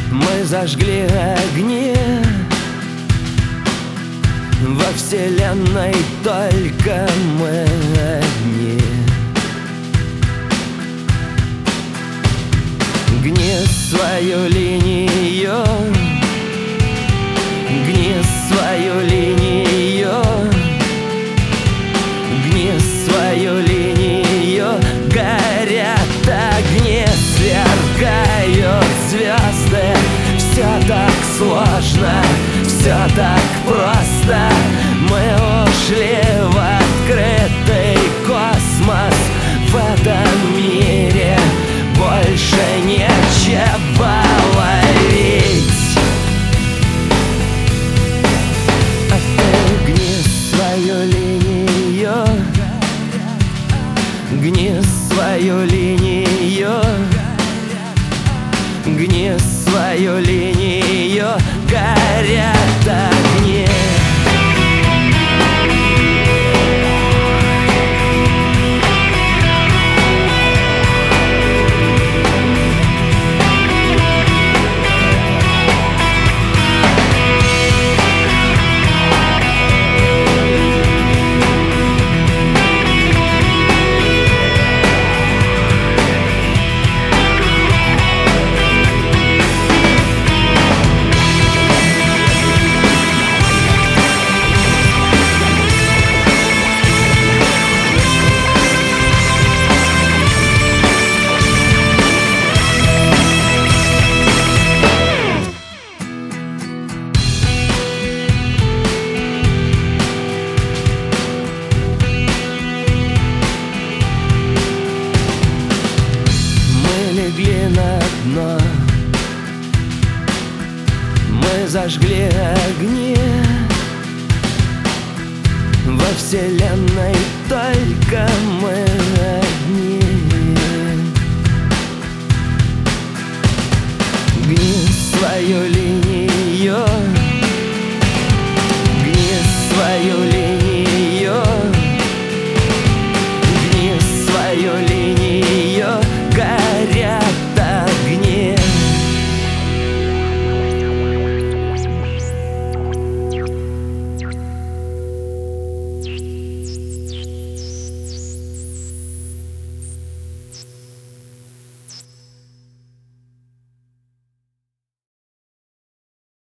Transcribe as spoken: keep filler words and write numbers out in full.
Мы зажгли огни. Во вселенной только мы одни. Гни свою линию, гни свою линию, гни свою линию. Горят огни, сверкают звезды. Все так сложно, все так просто. Мы ушли в открытый космос. В этом мире больше нечего ловить. А ты гни свою линию, гни свою линию, гни свою линию. Горят огни. Легли на дно, мы зажгли огни. Во вселенной только мы одни. Гни свою линию.